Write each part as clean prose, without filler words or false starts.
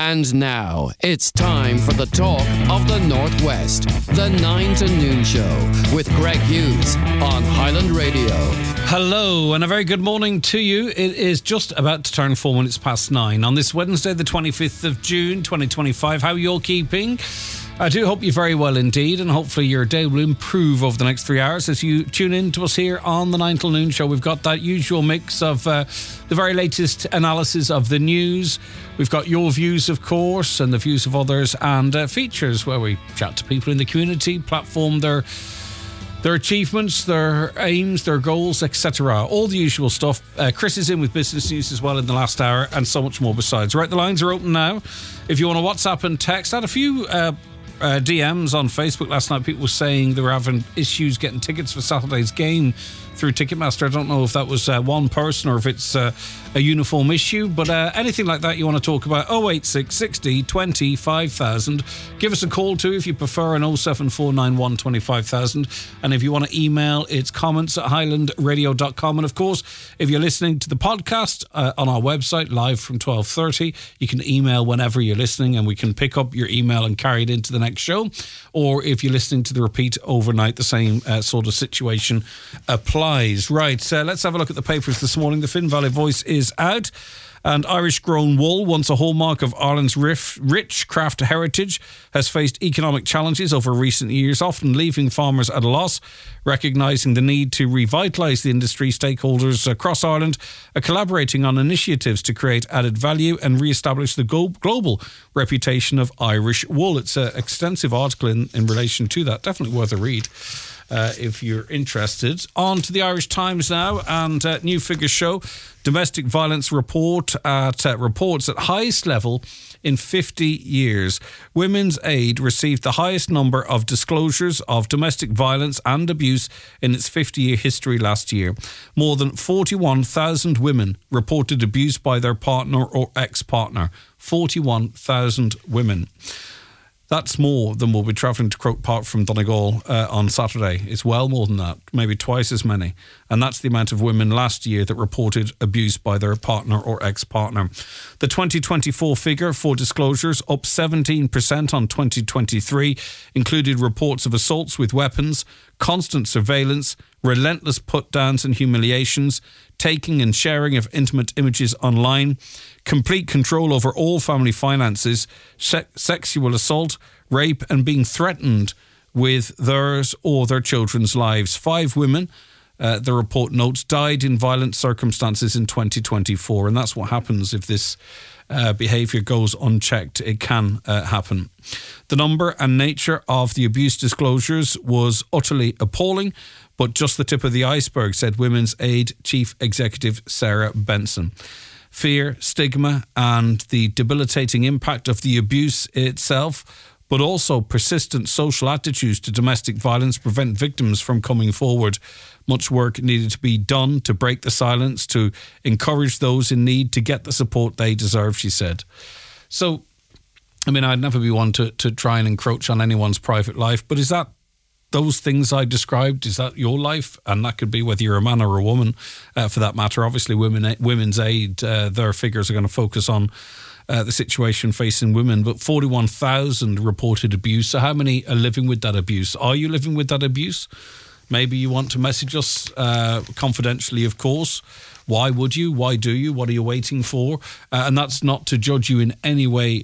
And now, it's time for the talk of the Northwest. The 9 to Noon Show with Greg Hughes on Highland Radio. Hello and a very good morning to you. It is just about to turn 4 minutes past 9 on this Wednesday, the 25th of June, 2025. How are you all keeping? I do hope you're very well indeed, and hopefully your day will improve over the next 3 hours as you tune in to us here on the 9 till Noon Show. We've got that usual mix of the very latest analysis of the news. We've got your views, of course, and the views of others, and features where we chat to people in the community, platform their achievements, their aims, their goals, etc. All the usual stuff. Chris is in with business news as well in the last hour, and so much more besides. Right, the lines are open now. If you want to WhatsApp and text, I had a few DMs on Facebook last night. People were saying they were having issues getting tickets for Saturday's game through Ticketmaster. I don't know if that was one person or if it's a uniform issue, but anything like that you want to talk about, 086 60 20 5000. Give us a call too if you prefer, an 07491 25000. And if you want to email, it's comments@highlandradio.com. And of course, if you're listening to the podcast on our website live from 12:30, you can email whenever you're listening and we can pick up your email and carry it into the next show. Or if you're listening to the repeat overnight, the same sort of situation applies. Right, let's have a look at the papers this morning. The Finn Valley Voice is out, and Irish-grown wool, once a hallmark of Ireland's rich craft heritage, has faced economic challenges over recent years, often leaving farmers at a loss. Recognising the need to revitalise the industry, stakeholders across Ireland are collaborating on initiatives to create added value and re-establish the global reputation of Irish wool. It's an extensive article in relation to that. Definitely worth a read. If you're interested. On to the Irish Times now, and new figures show domestic violence reports at highest level in 50 years. Women's Aid received the highest number of disclosures of domestic violence and abuse in its 50-year history last year. More than 41,000 women reported abuse by their partner or ex-partner. 41,000 women. That's more than will be travelling to Croke Park from Donegal on Saturday. It's well more than that, maybe twice as many. And that's the amount of women last year that reported abuse by their partner or ex-partner. The 2024 figure for disclosures, up 17% on 2023, included reports of assaults with weapons, constant surveillance, relentless put-downs and humiliations, taking and sharing of intimate images online, complete control over all family finances, sexual assault, rape and being threatened with theirs or their children's lives. 5 women, the report notes, died in violent circumstances in 2024, and that's what happens if this behaviour goes unchecked. It can happen. The number and nature of the abuse disclosures was utterly appalling, but just the tip of the iceberg, said Women's Aid Chief Executive Sarah Benson. Fear, stigma, and the debilitating impact of the abuse itself, but also persistent social attitudes to domestic violence prevent victims from coming forward. Much work needed to be done to break the silence, to encourage those in need to get the support they deserve, she said. So, I mean, I'd never be one to try and encroach on anyone's private life, but is that those things I described, is that your life? And that could be whether you're a man or a woman, for that matter. Obviously, Women's Aid, their figures are going to focus on the situation facing women, but 41,000 reported abuse. So how many are living with that abuse? Are you living with that abuse? Maybe you want to message us confidentially, of course. Why would you? Why do you? What are you waiting for? And that's not to judge you in any way.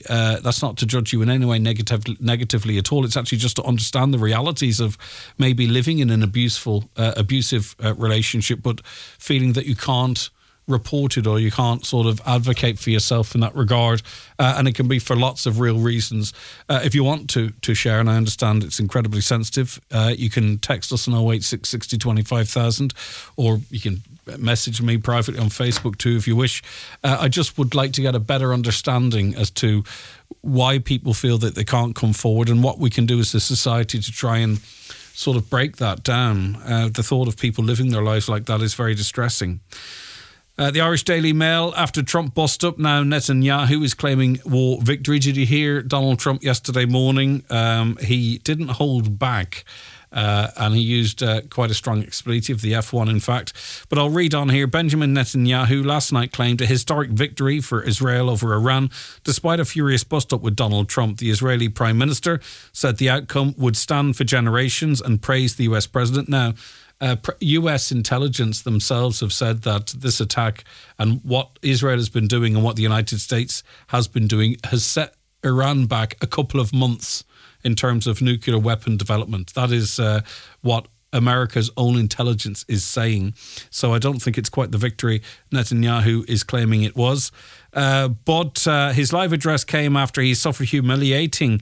Negatively at all. It's actually just to understand the realities of maybe living in an abusive relationship, but feeling that you can't report it or you can't sort of advocate for yourself in that regard. And it can be for lots of real reasons. If you want to share, and I understand it's incredibly sensitive, you can text us on 086 60 20 5000, or you can message me privately on Facebook too if you wish. I just would like to get a better understanding as to why people feel that they can't come forward and what we can do as a society to try and sort of break that down. The thought of people living their lives like that is very distressing. The Irish Daily Mail, after Trump bust up, now Netanyahu is claiming war victory. Did you hear Donald Trump yesterday morning? He didn't hold back And he used quite a strong expletive, the F1 in fact. But I'll read on here. Benjamin Netanyahu last night claimed a historic victory for Israel over Iran, despite a furious bust-up with Donald Trump. The Israeli Prime Minister said the outcome would stand for generations and praised the US President. Now, US intelligence themselves have said that this attack and what Israel has been doing and what the United States has been doing has set Iran back a couple of months in terms of nuclear weapon development. That is what America's own intelligence is saying. So I don't think it's quite the victory Netanyahu is claiming it was. But his live address came after he suffered humiliating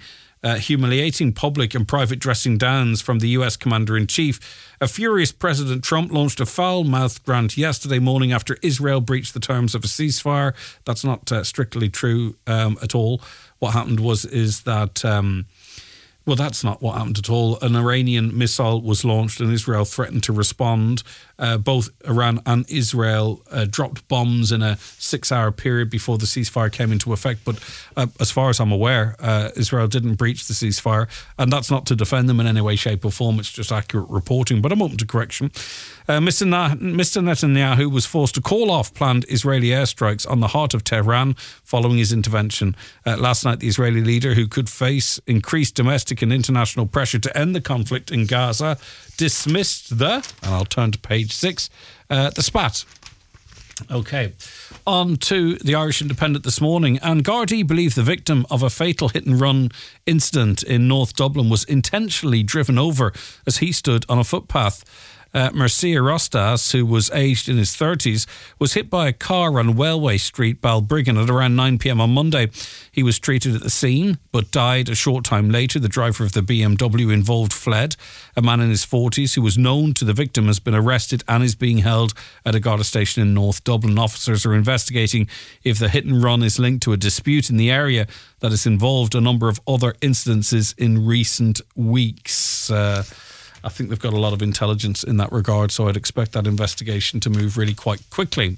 public and private dressing downs from the US Commander-in-Chief. A furious President Trump launched a foul-mouthed rant yesterday morning after Israel breached the terms of a ceasefire. That's not strictly true at all. What happened is that... Well, that's not what happened at all. An Iranian missile was launched and Israel threatened to respond. Both Iran and Israel dropped bombs in a 6-hour period before the ceasefire came into effect. But as far as I'm aware, Israel didn't breach the ceasefire. And that's not to defend them in any way, shape or form. It's just accurate reporting. But I'm open to correction. Mr. Netanyahu was forced to call off planned Israeli airstrikes on the heart of Tehran following his intervention. Last night, the Israeli leader, who could face increased domestic and international pressure to end the conflict in Gaza, dismissed and I'll turn to page 6, the spat. OK, on to the Irish Independent this morning. And Gardaí believe the victim of a fatal hit-and-run incident in North Dublin was intentionally driven over as he stood on a footpath. Mircea Rostas, who was aged in his 30s, was hit by a car on Wellway Street, Balbriggan, at around 9 p.m. on Monday. He was treated at the scene, but died a short time later. The driver of the BMW involved fled. A man in his 40s who was known to the victim has been arrested and is being held at a Garda station in North Dublin. Officers are investigating if the hit and run is linked to a dispute in the area that has involved a number of other incidences in recent weeks. I think they've got a lot of intelligence in that regard, so I'd expect that investigation to move really quite quickly.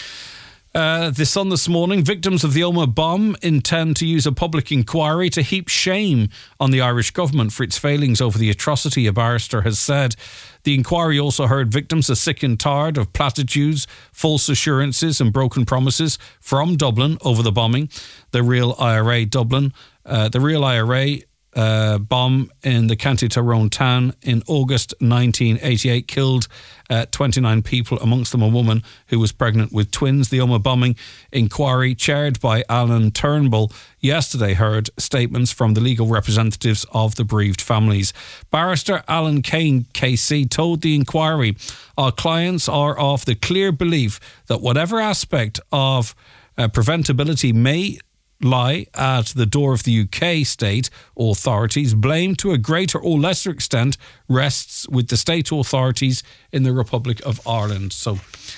The Sun this morning, victims of the Omagh bomb intend to use a public inquiry to heap shame on the Irish government for its failings over the atrocity, a barrister has said. The inquiry also heard victims are sick and tired of platitudes, false assurances and broken promises from Dublin over the bombing. The Real IRA bomb in the County Tyrone town in August 1988 killed 29 people, amongst them a woman who was pregnant with twins. The Omagh bombing inquiry, chaired by Alan Turnbull, yesterday heard statements from the legal representatives of the bereaved families. Barrister Alan Kane, KC, told the inquiry, "Our clients are of the clear belief that whatever aspect of preventability may lie at the door of the UK state authorities, blame to a greater or lesser extent rests with the state authorities in the Republic of Ireland." So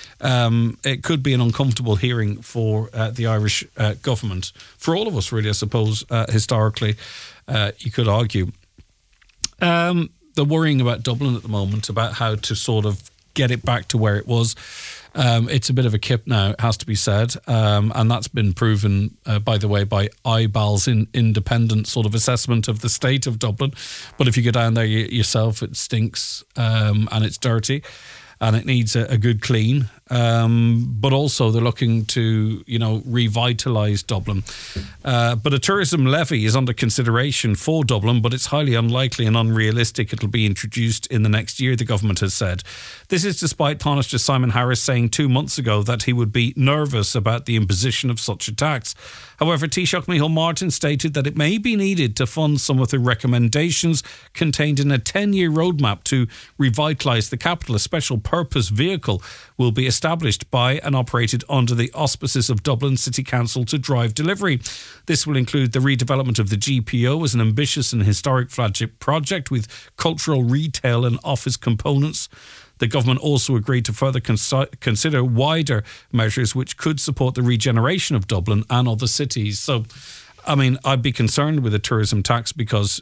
it could be an uncomfortable hearing for the Irish government, for all of us really, I suppose, historically, you could argue. They're worrying about Dublin at the moment, about how to sort of get it back to where it was. It's a bit of a kip now, it has to be said. And that's been proven, by the way, by IBAL's independent sort of assessment of the state of Dublin. But if you go down there yourself, it stinks and it's dirty and it needs a good clean. But also they're looking to, revitalise Dublin. But a tourism levy is under consideration for Dublin, but it's highly unlikely and unrealistic it'll be introduced in the next year, the government has said. This is despite Taoiseach Simon Harris saying 2 months ago that he would be nervous about the imposition of such a tax. However, Taoiseach Micheál Martin stated that it may be needed to fund some of the recommendations contained in a 10-year roadmap to revitalise the capital. A special purpose vehicle will be established by and operated under the auspices of Dublin City Council to drive delivery. This will include the redevelopment of the GPO as an ambitious and historic flagship project with cultural, retail and office components. The government also agreed to further consider wider measures which could support the regeneration of Dublin and other cities. So, I'd be concerned with a tourism tax because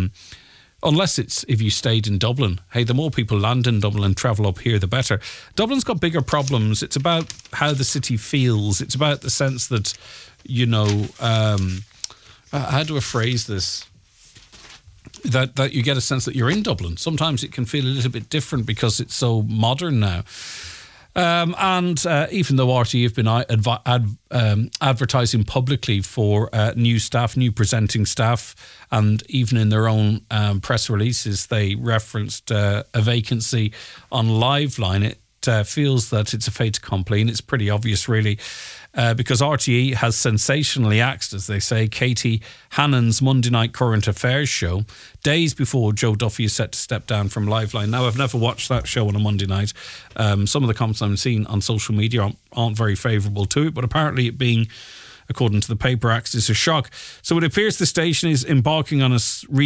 unless it's if you stayed in Dublin. Hey, the more people land in Dublin and travel up here, the better. Dublin's got bigger problems. It's about how the city feels. It's about the sense that, how do I phrase this? that you get a sense that you're in Dublin. Sometimes it can feel a little bit different because it's so modern now. And even though RTE have been advertising publicly for new staff, new presenting staff, and even in their own press releases, they referenced a vacancy on Liveline, it feels that it's a fait accompli, and it's pretty obvious, really. Because RTE has sensationally axed, as they say, Katie Hannon's Monday night current affairs show days before Joe Duffy is set to step down from Liveline. Now, I've never watched that show on a Monday night. Some of the comments I've seen on social media aren't very favourable to it, but apparently it being, according to the paper, axed is a shock. So it appears the station is embarking on a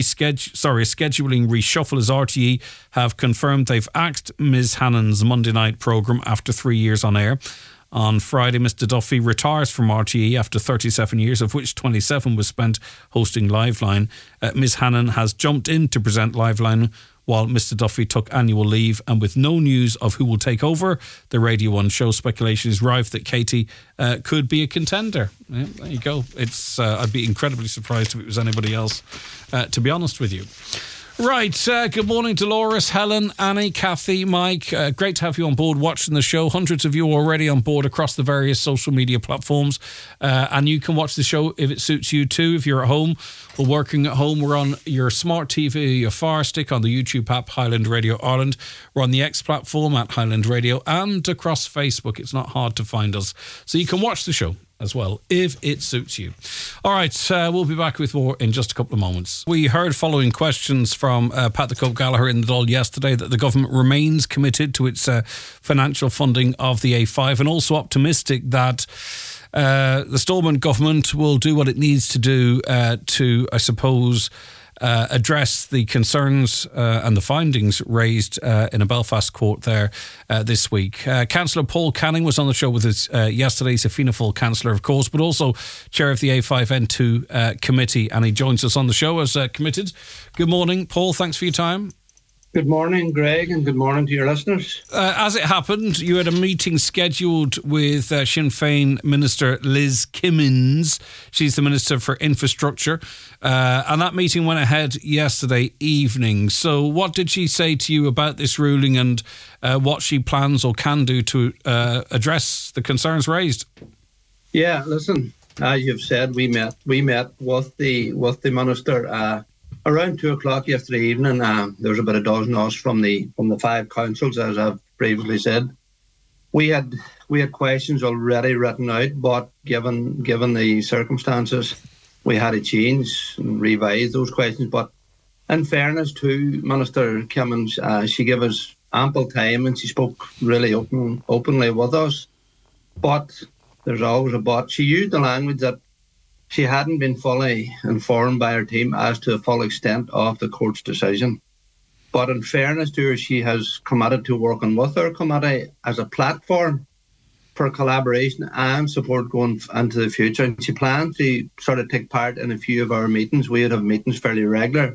scheduling reshuffle, as RTE have confirmed they've axed Ms. Hannon's Monday night programme after 3 years on air. On Friday, Mr. Duffy retires from RTE after 37 years, of which 27 was spent hosting Liveline. Ms. Hannon has jumped in to present Liveline while Mr. Duffy took annual leave, and with no news of who will take over the Radio 1 show, speculation is rife that Katie could be a contender. Yeah, there you go. I'd be incredibly surprised if it was anybody else, to be honest with you. Right, good morning, Dolores, Helen, Annie, Kathy, Mike. Great to have you on board watching the show. Hundreds of you already on board across the various social media platforms. And you can watch the show if it suits you too. If you're at home or working at home, we're on your smart TV, your Fire Stick, on the YouTube app, Highland Radio Ireland. We're on the X platform at Highland Radio and across Facebook. It's not hard to find us. So you can watch the show as well, if it suits you. All right, we'll be back with more in just a couple of moments. We heard following questions from Pat the Cope Gallagher in the Dáil yesterday that the government remains committed to its financial funding of the A5, and also optimistic that the Stormont government will do what it needs to do to, I suppose, address the concerns and the findings raised in a Belfast court there this week. Councillor Paul Canning was on the show with us yesterday. He's a Fianna Fáil councillor, of course, but also chair of the A5N2 committee, and he joins us on the show as committed. Good morning, Paul. Thanks for your time. Good morning, Greg, and good morning to your listeners. As it happened, you had a meeting scheduled with Sinn Féin Minister Liz Kimmins. She's the Minister for Infrastructure. And that meeting went ahead yesterday evening. So what did she say to you about this ruling and what she plans or can do to address the concerns raised? Yeah, listen, as you've said, we met with the Minister around 2:00 yesterday evening. There was about a dozen of us from the 5 councils, as I've previously said. We had questions already written out, but given the circumstances, we had to change and revise those questions. But in fairness to Minister Kimmins, she gave us ample time and she spoke really openly with us. But there's always a but. She used the language that she hadn't been fully informed by her team as to the full extent of the court's decision. But in fairness to her, she has committed to working with her committee as a platform for collaboration and support going into the future. And she plans to sort of take part in a few of our meetings. We would have meetings fairly regular.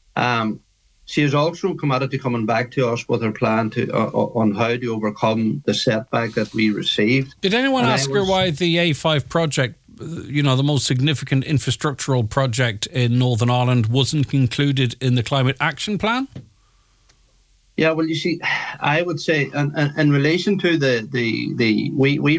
She is also committed to coming back to us with her plan on how to overcome the setback that we received. Did anyone ask her why the A5 project, you know, the most significant infrastructural project in Northern Ireland, wasn't included in the Climate Action Plan? Yeah, well, you see, I would say, in relation to we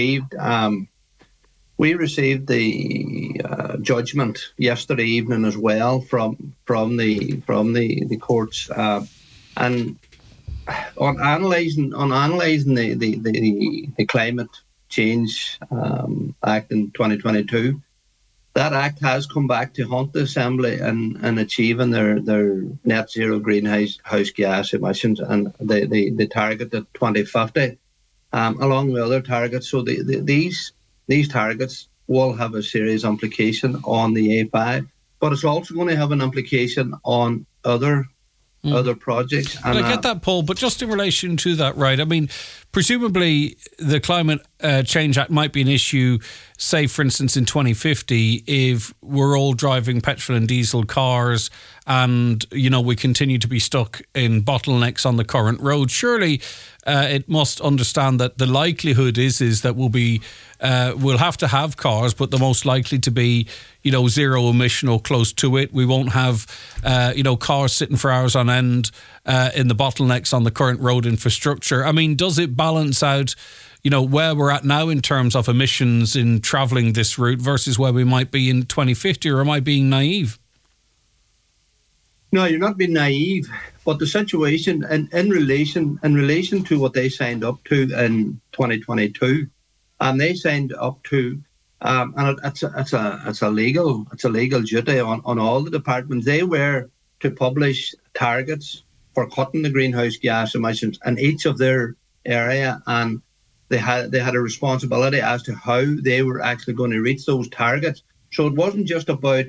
received the judgment yesterday evening as well from the courts, and on analysing the Climate Change Act in 2022. That act has come back to haunt the Assembly in achieving their net zero greenhouse gas emissions and the target at 2050, along with other targets. So these targets will have a serious implication on the A5, but it's also going to have an implication on other projects. And I get that, Paul, but just in relation to that, right? I mean, presumably the Climate Change Act might be an issue, say, for instance, in 2050, if we're all driving petrol and diesel cars and, you know, we continue to be stuck in bottlenecks on the current road. Surely it must understand that the likelihood is that we'll have to have cars, but they're most likely to be, zero emission or close to it. We won't have, cars sitting for hours on end in the bottlenecks on the current road infrastructure. I mean, does it balance out, where we're at now in terms of emissions in travelling this route versus where we might be in 2050, or am I being naive? No, you're not being naive, but the situation in relation to what they signed up to in 2022, and they signed up to, and it's a legal duty on all the departments. They were to publish targets for cutting the greenhouse gas emissions in each of their area, and they had a responsibility as to how they were actually going to reach those targets. So it wasn't just about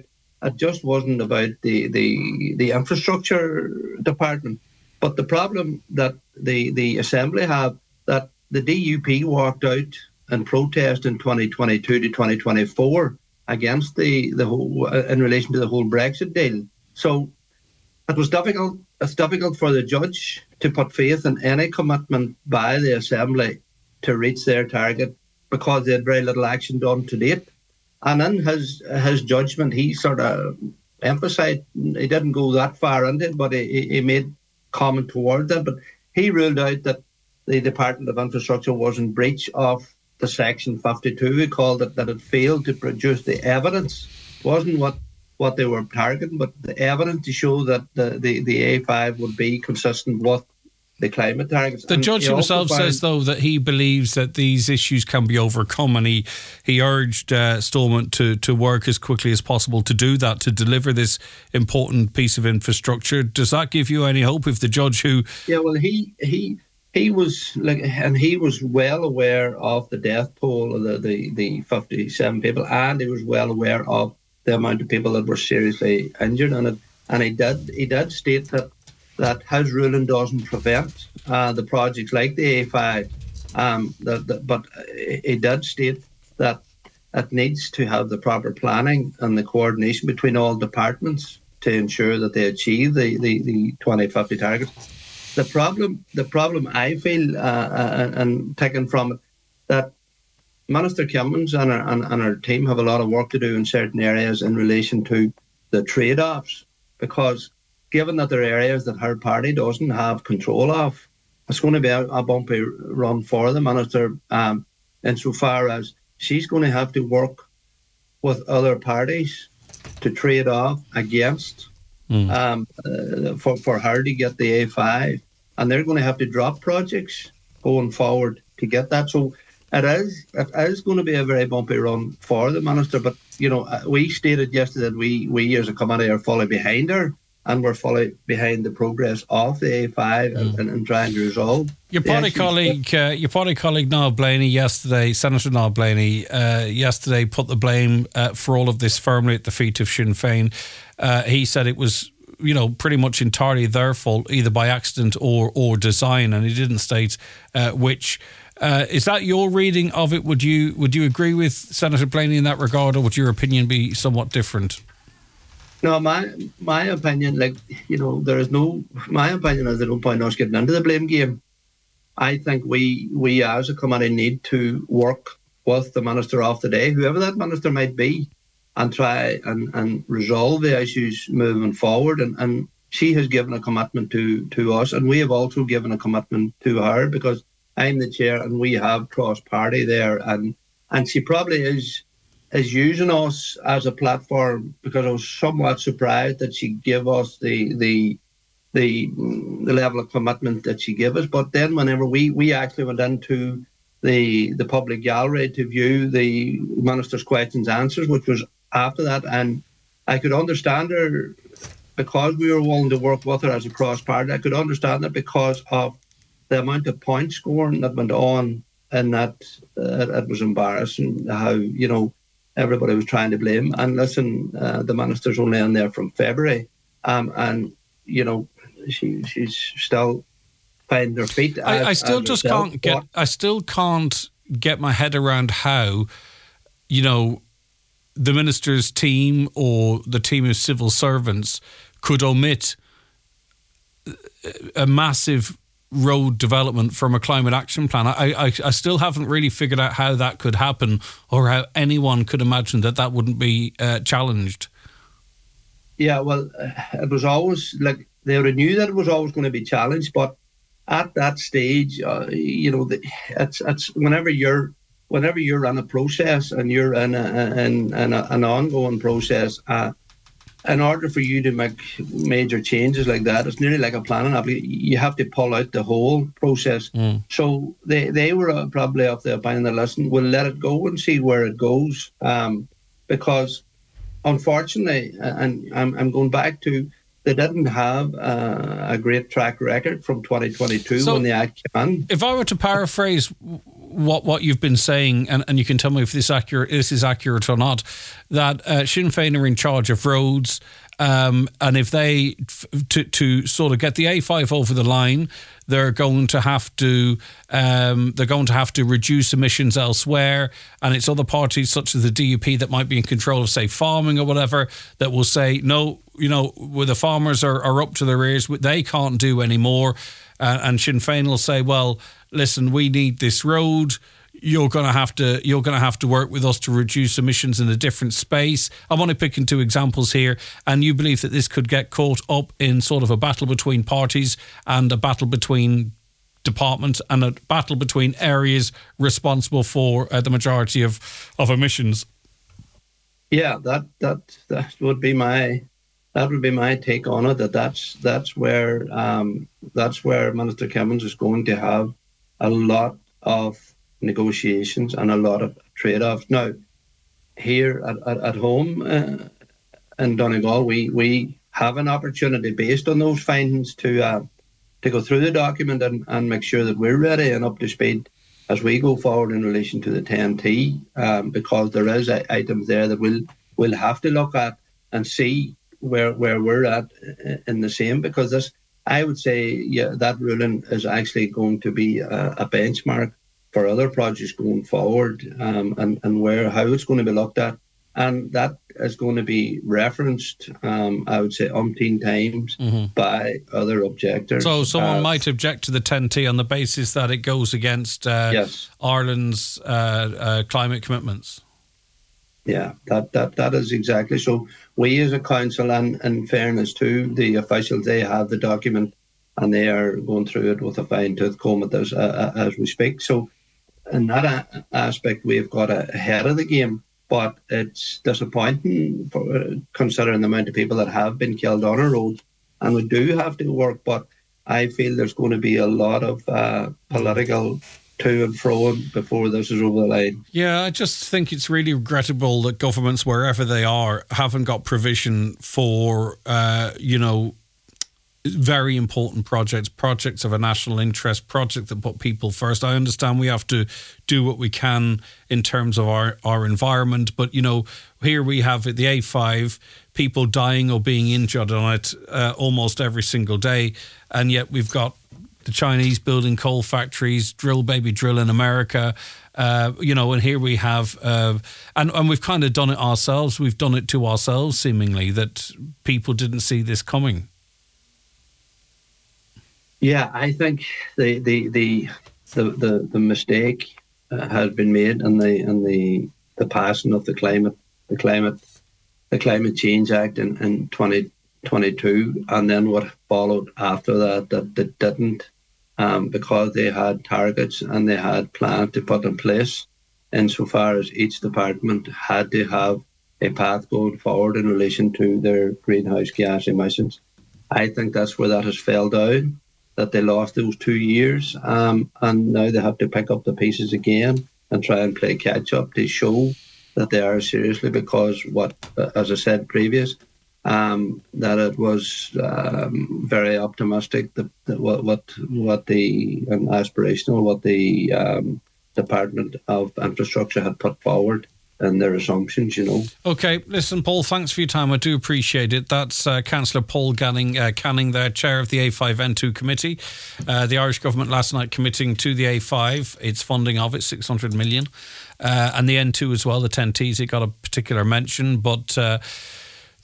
the infrastructure department, but the problem that the Assembly have, that the DUP walked out and protest in 2022 to 2024 against the whole in relation to the whole Brexit deal. So it was difficult. It's difficult for the judge to put faith in any commitment by the Assembly to reach their target because they had very little action done to date. And in his judgment, he sort of emphasised, he didn't go that far into it, but he made comment towards that. But he ruled out that the Department of Infrastructure was in breach of the Section 52. He called it that it failed to produce the evidence. It wasn't what they were targeting, but the evidence to show that the A5 would be consistent with the climate targets. The judge himself says, though, that he believes that these issues can be overcome, and he urged Stormont to work as quickly as possible to do that, to deliver this important piece of infrastructure. Does that give you any hope if the judge who... Yeah, well, he was like, and he was well aware of the death toll of the 57 people, and he was well aware of the amount of people that were seriously injured in it, and he did state that his ruling doesn't prevent the projects like the A5, but he did state that it needs to have the proper planning and the coordination between all departments to ensure that they achieve the 2050 targets. The problem I feel, and taken from it, that Minister Cummins and our team have a lot of work to do in certain areas in relation to the trade-offs, because given that there are areas that her party doesn't have control of, it's going to be a bumpy run for the minister, insofar as she's going to have to work with other parties to trade off against for her to get the A5, and they're going to have to drop projects going forward to get that. So it is going to be a very bumpy run for the minister. But we stated yesterday that we as a committee are fully behind her, and we're fully behind the progress of the A5 and trying to resolve. Your party colleague Niall Blaney yesterday, Senator Niall Blaney, yesterday put the blame for all of this firmly at the feet of Sinn Féin. He said it was, pretty much entirely their fault, either by accident or design, and he didn't state which. Is that your reading of it? Would you agree with Senator Blaney in that regard, or would your opinion be somewhat different? No, my opinion, my opinion is there's no point in us getting into the blame game. I think we as a committee need to work with the minister of the day, whoever that minister might be, and try and resolve the issues moving forward. And she has given a commitment to us, and we have also given a commitment to her, because I'm the chair and we have cross-party there, and she probably is using us as a platform, because I was somewhat surprised that she gave us the level of commitment that she gave us. But then whenever we actually went into the public gallery to view the minister's questions and answers, which was after that, and I could understand her because we were willing to work with her as a cross-party. I could understand that because of the amount of point scoring that went on, and that it was embarrassing how, everybody was trying to blame. And listen, the minister's only in there from February, and she's still finding her feet. I still can't get my head around how, the minister's team or the team of civil servants could omit a massive road development from a climate action plan. I still haven't really figured out how that could happen, or how anyone could imagine that wouldn't be challenged. Yeah, well, it was always like they already knew that it was always going to be challenged, but at that stage, it's whenever you're in a process and you're in an ongoing process. In order for you to make major changes like that, it's nearly like a planning application. You have to pull out the whole process. So they were probably of the opinion that, listen, we'll let it go and see where it goes. Because unfortunately, and I'm going back to, they didn't have a great track record from 2022 when the Act came in. If I were to paraphrase what you've been saying, and you can tell me if this is accurate or not, that Sinn Féin are in charge of roads, and if they to sort of get the A5 over the line, they're going to have to reduce emissions elsewhere, and it's other parties such as the DUP that might be in control of, say, farming or whatever, that will say no. Where the farmers are up to their ears, they can't do any more, and Sinn Féin will say, well, listen, we need this road. You're going to have to work with us to reduce emissions in a different space. I'm only picking two examples here, and you believe that this could get caught up in sort of a battle between parties and a battle between departments and a battle between areas responsible for the majority of emissions. Yeah, that would be my take on it. That's where Minister Kimmins is going to have a lot of negotiations and a lot of trade-offs. Now, here at home in Donegal, we have an opportunity based on those findings to go through the document and make sure that we're ready and up to speed as we go forward in relation to the 10T, because there is items there that we'll have to look at and see where we're at in the same, because this, I would say, that ruling is actually going to be a benchmark for other projects going forward, and how it's going to be looked at, and that is going to be referenced, I would say, umpteen times by other objectors. So someone might object to the 10T on the basis that it goes against Ireland's climate commitments. Yeah, that is exactly. So we as a council, and in fairness to the officials, they have the document and they are going through it with a fine-tooth comb as we speak. So in that aspect, we've got ahead of the game, but it's disappointing considering the amount of people that have been killed on our roads, and we do have to work, but I feel there's going to be a lot of political to and fro before this is over the line. Yeah, I just think it's really regrettable that governments, wherever they are, haven't got provision for, very important projects of a national interest, projects that put people first. I understand we have to do what we can in terms of our environment, but, here we have the A5, people dying or being injured on it almost every single day, and yet we've got the Chinese building coal factories, drill baby drill in America, and here we have, and we've kind of done it ourselves. We've done it to ourselves, seemingly, that people didn't see this coming. Yeah, I think the mistake has been made in the passing of the Climate Change Act in 2022, and then what followed after that didn't. Because they had targets and they had plans to put in place, insofar as each department had to have a path going forward in relation to their greenhouse gas emissions. I think that's where that has fell down, that they lost those 2 years, and now they have to pick up the pieces again and try and play catch up to show that they are seriously, because as I said previous, that it was very optimistic that what the aspirational what the Department of Infrastructure had put forward and their assumptions, Okay, listen, Paul, thanks for your time. I do appreciate it. That's Councillor Paul Canning there, Chair of the A5N2 Committee. The Irish Government last night committing to the A5 its funding of it, 600 million. And the N2 as well, the 10Ts, it got a particular mention, but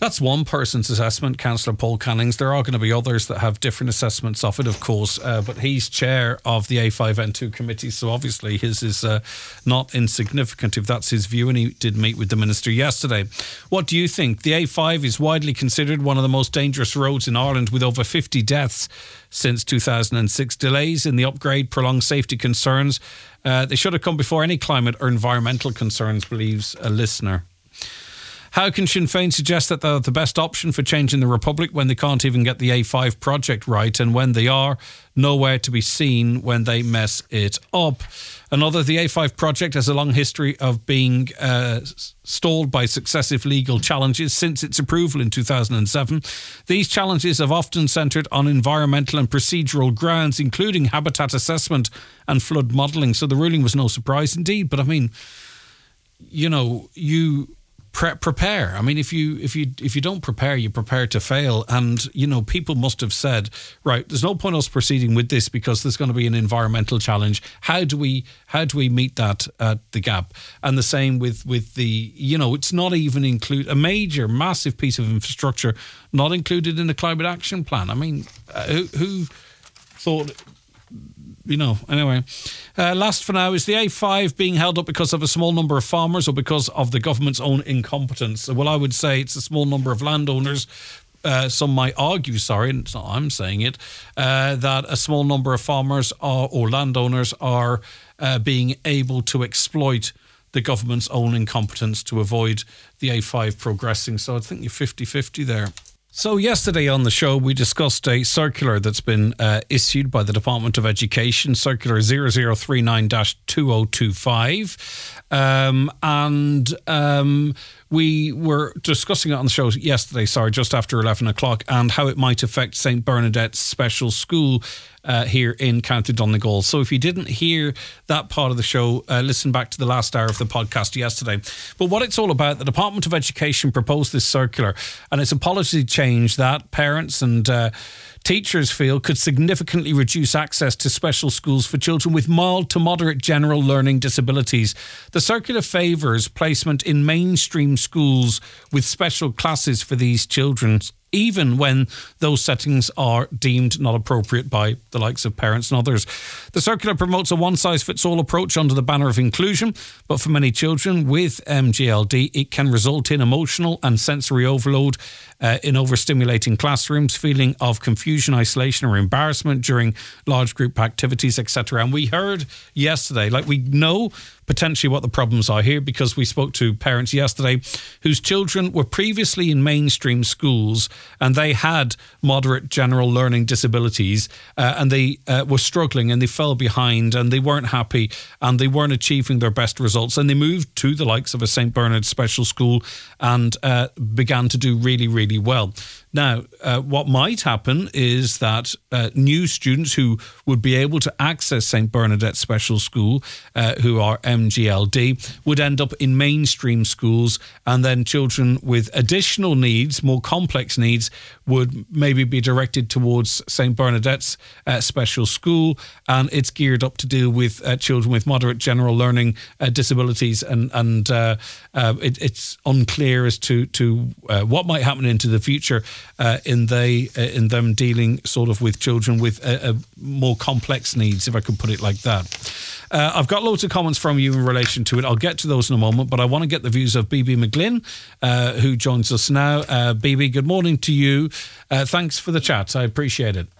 That's one person's assessment, Councillor Paul Cannings. There are going to be others that have different assessments of it, of course, but he's chair of the A5N2 committee, so obviously his is not insignificant if that's his view, and he did meet with the Minister yesterday. What do you think? The A5 is widely considered one of the most dangerous roads in Ireland, with over 50 deaths since 2006. Delays in the upgrade, prolonged safety concerns. They should have come before any climate or environmental concerns, believes a listener. How can Sinn Féin suggest that they're the best option for changing the Republic when they can't even get the A5 project right, and when they are, nowhere to be seen when they mess it up? Another, the A5 project has a long history of being stalled by successive legal challenges since its approval in 2007. These challenges have often centred on environmental and procedural grounds, including habitat assessment and flood modelling. So the ruling was no surprise indeed. But I mean, you know, you prepare. I mean, if you don't prepare, you prepare to fail. And, you know, people must have said, right, there's no point us proceeding with this because there's going to be an environmental challenge. How do we meet that the gap? And the same with the, you know, it's not even include a major, massive piece of infrastructure not included in the climate action plan. I mean, who thought? You know, anyway. Last for now, is the A5 being held up because of a small number of farmers or because of the government's own incompetence? Well, I would say it's a small number of landowners. Some might argue, and it's not I'm saying it, that a small number of farmers or landowners are being able to exploit the government's own incompetence to avoid the A5 progressing. So I think you're 50-50 there. So yesterday on the show, we discussed a circular that's been issued by the Department of Education, Circular 0039-2025. We were discussing it on the show yesterday, just after 11 o'clock, and how it might affect St. Bernadette's Special School here in County Donegal. So if you didn't hear that part of the show, listen back to the last hour of the podcast yesterday. But what it's all about, the Department of Education proposed this circular, and it's a policy change that parents and teachers feel could significantly reduce access to special schools for children with mild to moderate general learning disabilities. The circular favours placement in mainstream schools with special classes for these children, even when those settings are deemed not appropriate by the likes of parents and others. The circular promotes a one-size-fits-all approach under the banner of inclusion, but for many children with MGLD, it can result in emotional and sensory overload, in overstimulating classrooms, feeling of confusion, isolation or embarrassment during large group activities, etc. And we heard yesterday, we know potentially what the problems are here, because we spoke to parents yesterday whose children were previously in mainstream schools and they had moderate general learning disabilities, and they were struggling and they fell behind and they weren't happy and they weren't achieving their best results, and they moved to the likes of a St. Bernard's Special School and began to do really, really well. Now, what might happen is that new students who would be able to access St. Bernadette Special School, who are MGLD, would end up in mainstream schools, and then children with additional needs, more complex needs, would maybe be directed towards St. Bernadette's Special School, and it's geared up to deal with children with moderate general learning disabilities, and it's unclear as to what might happen into the future in them dealing sort of with children with more complex needs, if I could put it like that. I've got loads of comments from you in relation to it. I'll get to those in a moment, but I want to get the views of BB McGlynn, who joins us now. BB, good morning to you. Thanks for the chat. I appreciate it.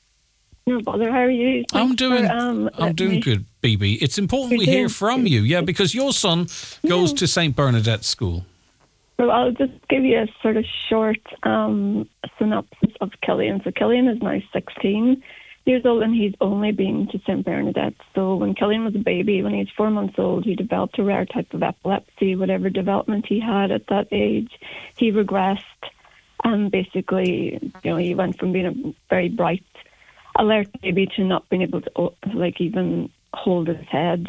No bother. How are you? I'm doing good, BB. It's important we hear from you, because your son goes to St. Bernadette School. Well, I'll just give you a sort of short synopsis of Killian. So Killian is now 16 years old and he's only been to St. Bernadette. So when Killian was a baby, when he was 4 months old, he developed a rare type of epilepsy. Whatever development he had at that age, he regressed. And basically, he went from being a very bright, alert baby to not being able to even hold his head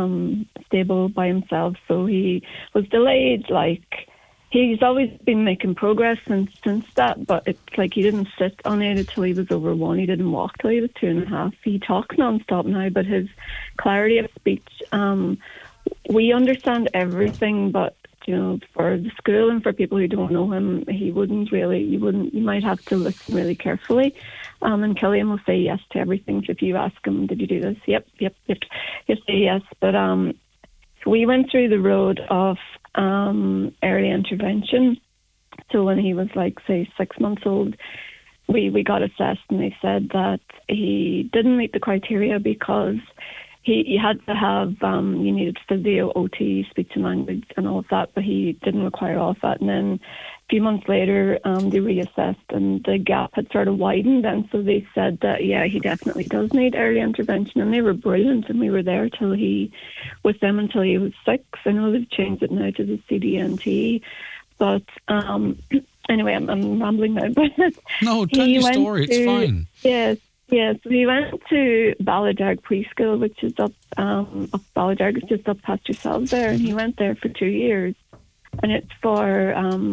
stable by himself. So he was delayed, he's always been making progress since that, but it's he didn't sit on it until he was over 1. He didn't walk till he was 2.5. He talks non-stop now, but his clarity of speech, we understand everything, but for the school and for people who don't know him, you might have to listen really carefully. And Killian will say yes to everything. So if you ask him, did you do this? Yep. He'll say yes. But we went through the road of early intervention. So when he was like, say, 6 months old, we got assessed, and they said that he didn't meet the criteria because he had to have, you needed physio, OT, speech and language and all of that, but he didn't require all of that. And then a few months later, they reassessed and the gap had sort of widened. And so they said that, yeah, he definitely does need early intervention. And they were brilliant. And we were there with them until he was 6. I know they've changed it now to the CDNT. But anyway, I'm rambling now. But no, tell your story. It's fine. Yes, we went to Balladarg Preschool, which is up Balladarg. It's just up past yourselves there, and he went there for 2 years, and it's for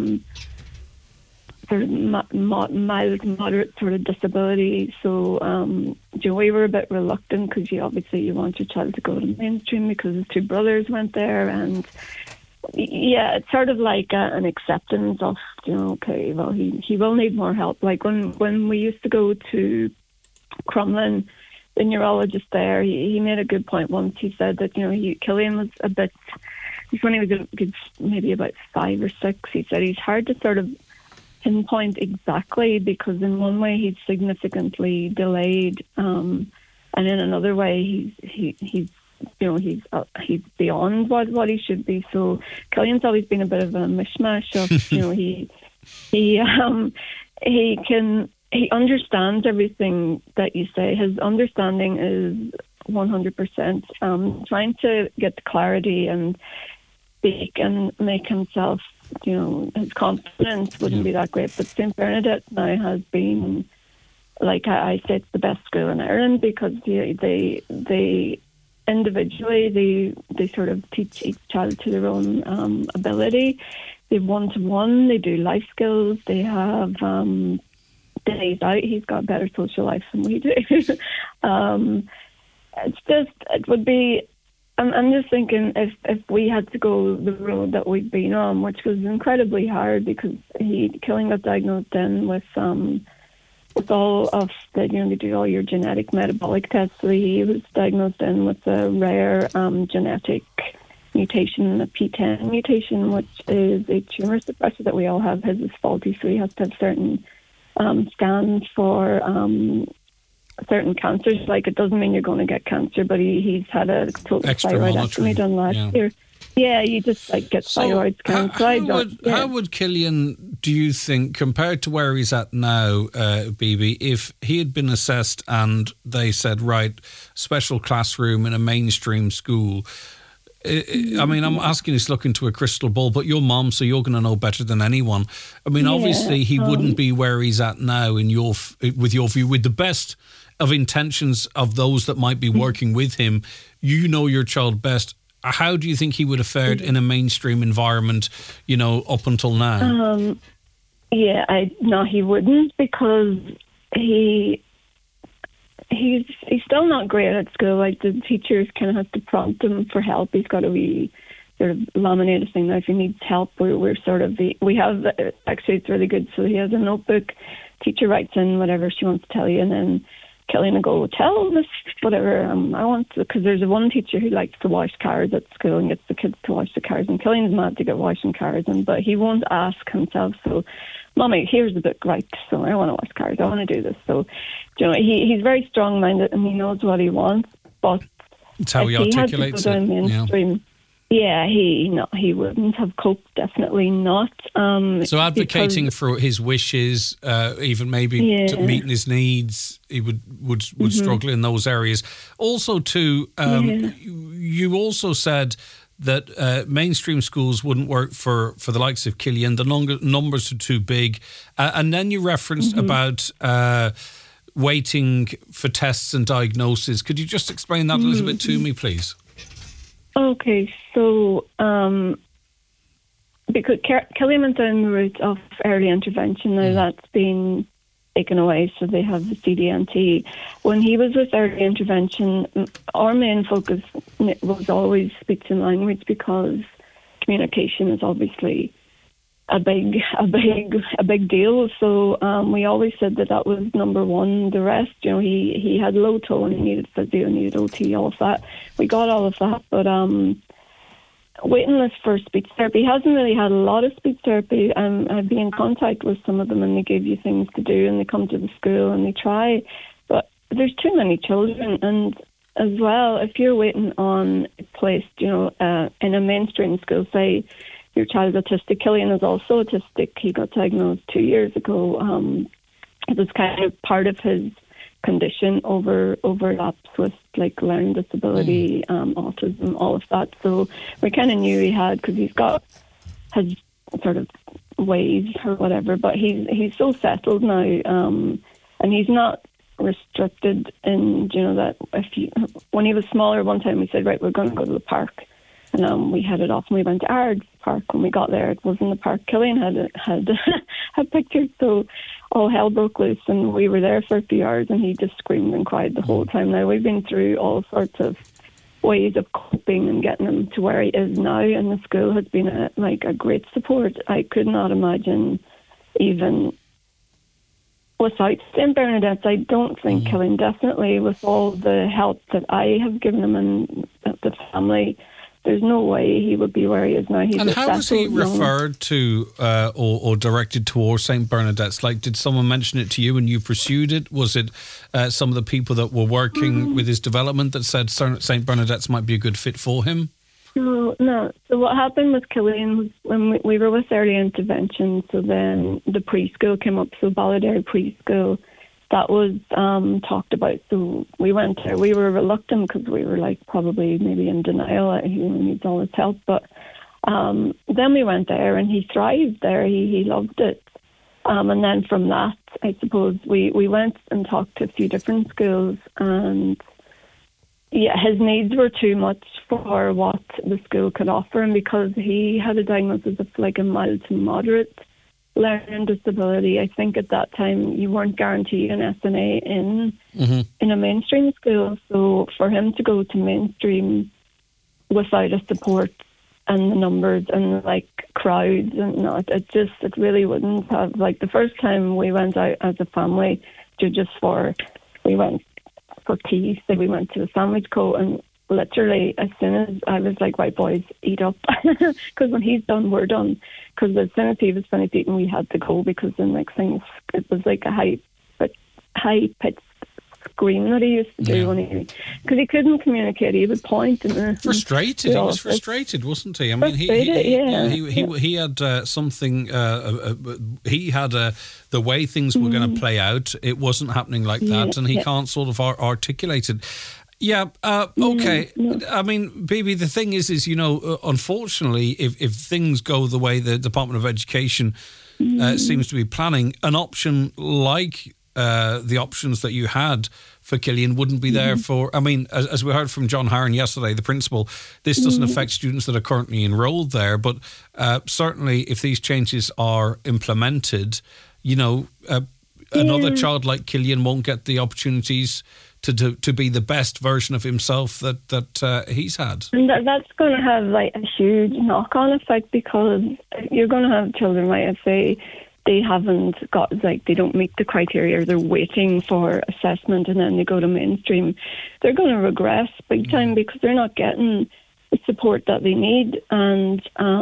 sort of mild, moderate sort of disability. So, we were a bit reluctant because you want your child to go to mainstream because his 2 brothers went there, and yeah, it's sort of like an acceptance of, okay, well, he will need more help. Like when we used to go to Crumlin, the neurologist there, he made a good point once. He said that, Killian was when he was maybe about 5 or 6, he said he's hard to sort of pinpoint exactly because in one way he's significantly delayed, and in another way he's beyond what he should be. So Killian's always been a bit of a mishmash of, he understands everything that you say. His understanding is 100%. Trying to get the clarity and speak and make himself, his confidence wouldn't be that great. But St. Bernadette now has been, like I say, it's the best school in Ireland because they individually, they sort of teach each child to their own ability. They have one-to-one, they do life skills, they have days out. He's got a better social life than we do. It would be, I'm just thinking if we had to go the road that we've been on, which was incredibly hard because Killian got diagnosed then with all of the, they do all your genetic metabolic tests. So he was diagnosed then with a rare genetic mutation, a P10 mutation, which is a tumour suppressor that we all have. His is faulty, so he has to have certain scans for certain cancers. Like, it doesn't mean you're going to get cancer, but he's had a total thyroidectomy done last year. Yeah, you just get thyroid scans. How would Killian, do you think, compared to where he's at now, BB, if he had been assessed and they said, right, special classroom in a mainstream school? I mean, I'm asking this to look into a crystal ball, but you're mom, so you're going to know better than anyone. I mean, obviously, he wouldn't be where he's at now with your view, with the best of intentions of those that might be working with him. You know your child best. How do you think he would have fared in a mainstream environment, up until now? He wouldn't, because he's still not great at school. Like, the teachers kind of have to prompt him for help. He's got to be sort of laminated thing. Now, if he needs help, we have, actually, it's really good. So he has a notebook. Teacher writes in whatever she wants to tell you, and then Killian will go, tell this whatever I want to, because there's one teacher who likes to wash cars at school and gets the kids to wash the cars, and Killian's mad to get washing cars, but he won't ask himself. So, Mommy, here's the book, right? So I want to wash cars. I want to do this. So, he's very strong-minded and he knows what he wants. But it's how he articulates it. Mainstream, he wouldn't have coped. Definitely not. So advocating for his wishes, even maybe meeting his needs, he would struggle in those areas. Also, too, you also said that mainstream schools wouldn't work for the likes of Killian. The numbers are too big. And then you referenced about waiting for tests and diagnosis. Could you just explain that a little bit to me, please? Okay, so because Killian went down the route of early intervention, now that's been taken away, so they have the CDNT. When he was with early intervention, our main focus was always speech and language, because communication is obviously a big deal. So we always said that was number one. The rest, he had low tone, he needed physio, needed OT, all of that. We got all of that, but waiting list for speech therapy. He hasn't really had a lot of speech therapy. I've been in contact with some of them, and they give you things to do, and they come to the school and they try. But there's too many children, and as well, if you're waiting on a place, in a mainstream school, say your child's autistic. Killian is also autistic. He got diagnosed 2 years ago. It was kind of part of his condition overlaps with like learning disability, autism, all of that. So we kind of knew he had, because he's got his sort of ways or whatever. But he's so settled now, and he's not restricted in that. When he was smaller, one time we said, right, we're going to go to the park. And we headed off and we went to Ard Park. When we got there, it was in the park. Killian had pictures, so all hell broke loose, and we were there for a few hours, and he just screamed and cried the whole time. Now, we've been through all sorts of ways of coping and getting him to where he is now, and the school has been a great support. I could not imagine even without St. Bernadette's. I don't think Killian, definitely with all the help that I have given him and the family, there's no way he would be where he is now. And how was he referred to or directed towards St. Bernadette's? Like, did someone mention it to you and you pursued it? Was it some of the people that were working with his development that said St. Bernadette's might be a good fit for him? No. So what happened with Killian was when we were with early intervention, so then the preschool came up, so Balladary Preschool. That was talked about, so we went there. We were reluctant because we were probably maybe in denial that he needs all his help. But then we went there, and he thrived there. He loved it. And then from that, I suppose we went and talked to a few different schools, and his needs were too much for what the school could offer him, because he had a diagnosis of a mild to moderate learning disability. I think at that time you weren't guaranteed an SNA in a mainstream school. So for him to go to mainstream without a support and the numbers and crowds, and it really wouldn't have. The first time we went out as a family we went for tea, so we went to the Sandwich Co, and literally as soon as I was like, right boys, eat up, because when he's done, we're done. Because as soon as he was finished eating, we had to go, because the next thing it was like a high pitched scream that he used to do because he couldn't communicate. He would point and frustrated. He was frustrated, wasn't he? I mean, he had something. He had the way things were going to play out. It wasn't happening like that, and he can't sort of articulate it. Yeah, okay. I mean, Bibi, the thing is, unfortunately, if things go the way the Department of Education seems to be planning, an option like the options that you had for Killian wouldn't be there for, I mean, as we heard from John Harron yesterday, the principal, this doesn't affect students that are currently enrolled there, but certainly if these changes are implemented, another child like Killian won't get the opportunities to be the best version of himself that he's had. And that's going to have a huge knock-on effect, because you're going to have children, if they haven't got, they don't meet the criteria, or they're waiting for assessment and then they go to mainstream, they're going to regress big time, because they're not getting the support that they need. And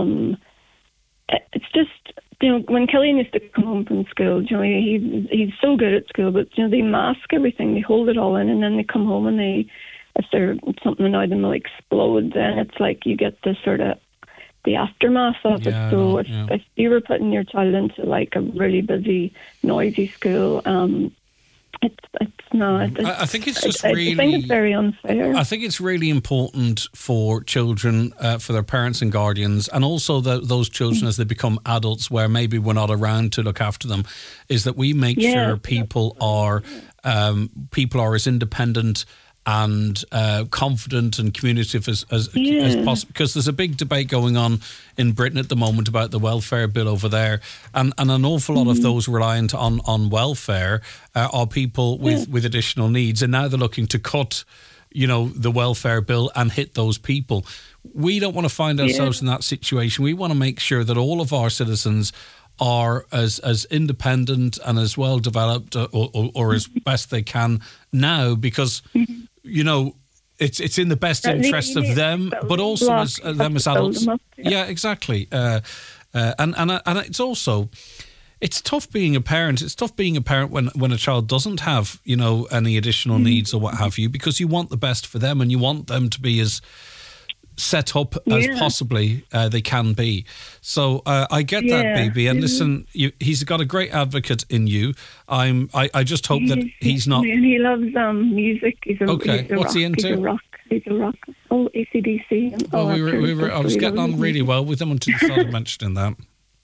it's just, when Killian used to come home from school, he's so good at school, but they mask everything, they hold it all in, and then they come home and if there's something annoyed them, they'll explode. Then it's you get this sort of the aftermath of it. So if you were putting your child into a really busy, noisy school, it's not. I think it's just I think it's very unfair. I think it's really important for children, for their parents and guardians, and also those children as they become adults, where maybe we're not around to look after them, is that we make sure people are as independent and confident and communicative as possible, because there's a big debate going on in Britain at the moment about the welfare bill over there, and an awful lot of those reliant on welfare are people with additional needs, and now they're looking to cut the welfare bill and hit those people. We don't want to find ourselves in that situation. We want to make sure that all of our citizens are as independent and as well developed or as best they can now, because it's in the best interest of them, but also as them as adults. Yeah, exactly. And it's also, it's tough being a parent. It's tough being a parent when a child doesn't have any additional needs or what have you, because you want the best for them and you want them to be as set up as possibly they can be. So I get that, baby. And listen, he's got a great advocate in you. I just hope that he's not. And he loves music. He's a what's he into? He's a rock. Oh, AC/DC. I was getting on really well with him until you started mentioning that.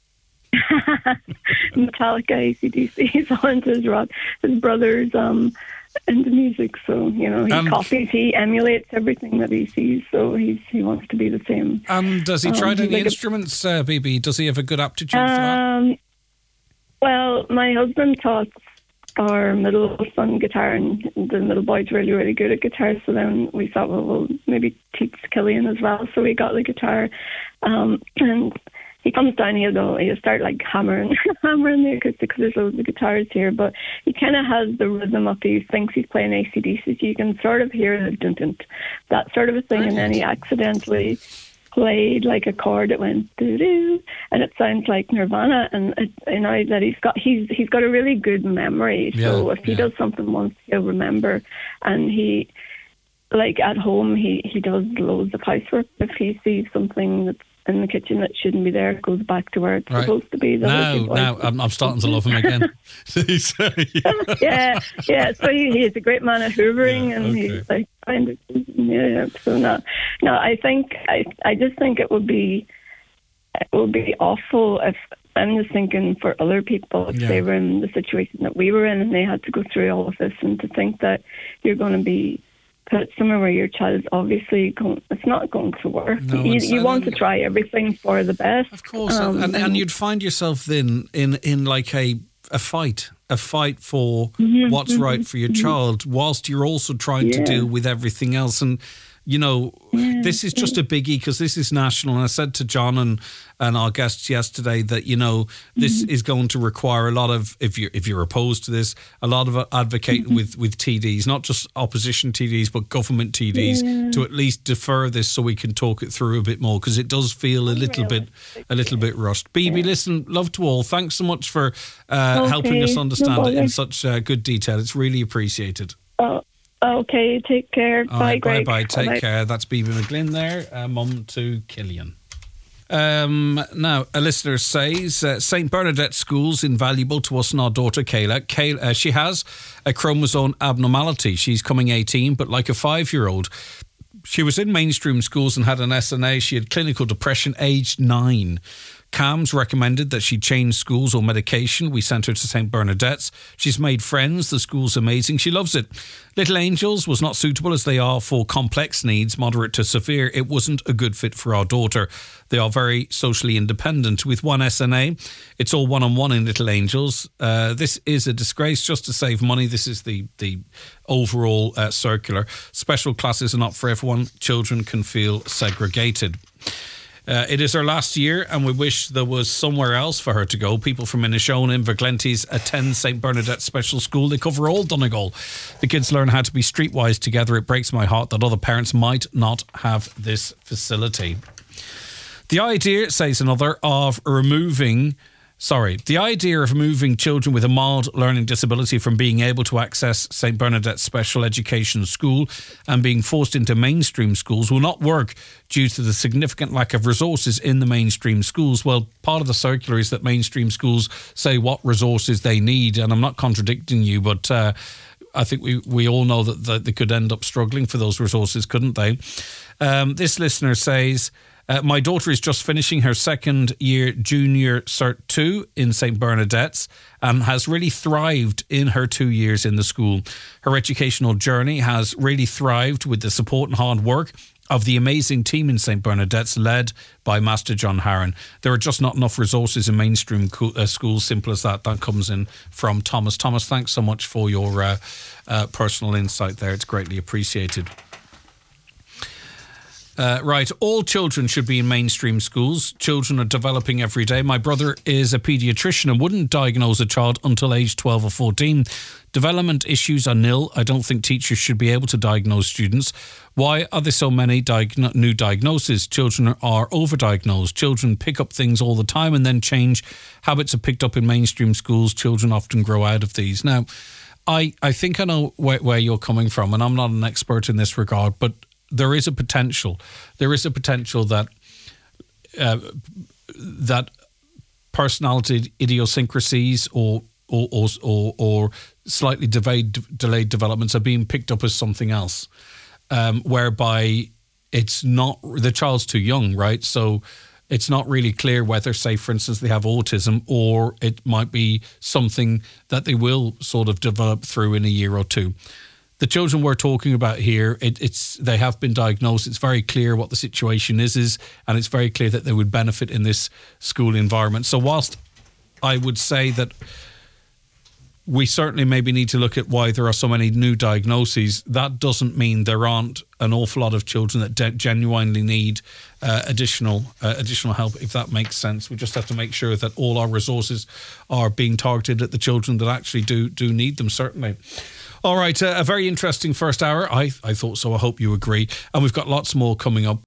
Metallica, AC/DC. He's all into his rock. His brother's into music, so he copies, he emulates everything that he sees, so he wants to be the same. And does he try any instruments, BB? Does he have a good aptitude for that? Well, my husband taught our middle son guitar, and the middle boy's really, really good at guitar, so then we thought, well, we'll maybe teach Killian as well, so we got the guitar, and he comes down, he'll start like hammering the acoustic, because there's loads of guitars here, but he kind of has the rhythm of, he thinks he's playing AC/DC, so you can sort of hear the dun-dun, that sort of a thing. Brilliant. And then he accidentally played like a chord that went doo-doo, and it sounds like Nirvana, and now that he's got a really good memory, so if he does something once, he'll remember, and he, like at home, he does loads of housework. If he sees something that's in the kitchen that shouldn't be there, goes back to where it's supposed to be. Now I'm starting to love him again. yeah. So he's a great man at hoovering, and he's like kind of So no, I think I just think it would be awful if, I'm just thinking for other people, if they were in the situation that we were in and they had to go through all of this, and to think that you're going to be put somewhere where your child is obviously it's not going to work. No, you want to try everything for the best. Of course, and you'd find yourself then in like a fight for what's right for your child, whilst you're also trying to deal with everything else. And this is just a biggie, because this is national. And I said to John and our guests yesterday that this is going to require a lot of, if you're opposed to this, a lot of advocating with TDs, not just opposition TDs but government TDs, to at least defer this so we can talk it through a bit more, because it does feel a little bit rushed. BB, listen, love to all. Thanks so much for helping us understand it in such good detail. It's really appreciated. Okay, take care. Bye, Greg. Bye. Take care. That's BB McGlynn there, mum to Killian. Now, a listener says, St. Bernadette School's invaluable to us and our daughter, Kayla. She has a chromosome abnormality. She's coming 18, but like a 5-year-old. She was in mainstream schools and had an SNA. She had clinical depression aged 9. CAMS recommended that she change schools or medication. We sent her to St. Bernadette's. She's made friends. The school's amazing. She loves it. Little Angels was not suitable, as they are for complex needs, moderate to severe. It wasn't a good fit for our daughter. They are very socially independent. With one SNA, it's all one-on-one in Little Angels. This is a disgrace just to save money. This is the overall circular. Special classes are not for everyone. Children can feel segregated. It is her last year, and we wish there was somewhere else for her to go. People from Inishowen and Inverglenties attend St. Bernadette Special School. They cover all Donegal. The kids learn how to be streetwise together. It breaks my heart that other parents might not have this facility. The idea, says another, of moving children with a mild learning disability from being able to access St. Bernadette Special Education School and being forced into mainstream schools will not work due to the significant lack of resources in the mainstream schools. Well, part of the circular is that mainstream schools say what resources they need, and I'm not contradicting you, but I think we all know that they could end up struggling for those resources, couldn't they? This listener says, my daughter is just finishing her second year junior Cert 2 in St. Bernadette's and has really thrived in her 2 years in the school. Her educational journey has really thrived with the support and hard work of the amazing team in St. Bernadette's, led by Master John Harron. There are just not enough resources in mainstream schools, simple as that. That comes in from Thomas. Thomas, thanks so much for your personal insight there. It's greatly appreciated. Right, all children should be in mainstream schools. Children are developing every day. My brother is a paediatrician and wouldn't diagnose a child until age 12 or 14. Development issues are nil. I don't think teachers should be able to diagnose students. Why are there so many new diagnoses? Children are overdiagnosed. Children pick up things all the time and then change. Habits are picked up in mainstream schools. Children often grow out of these. Now, I think I know where you're coming from, and I'm not an expert in this regard, but there is a potential. There is a potential that that personality idiosyncrasies or slightly delayed developments are being picked up as something else, whereby it's not, the child's too young, right? So it's not really clear whether, say, for instance, they have autism, or it might be something that they will sort of develop through in a year or two. The children we're talking about here, they have been diagnosed. It's very clear what the situation is, and it's very clear that they would benefit in this school environment. So whilst I would say that we certainly maybe need to look at why there are so many new diagnoses, that doesn't mean there aren't an awful lot of children that genuinely need additional help, if that makes sense. We just have to make sure that all our resources are being targeted at the children that actually do need them, certainly. All right, a very interesting first hour. I thought so. I hope you agree. And we've got lots more coming up.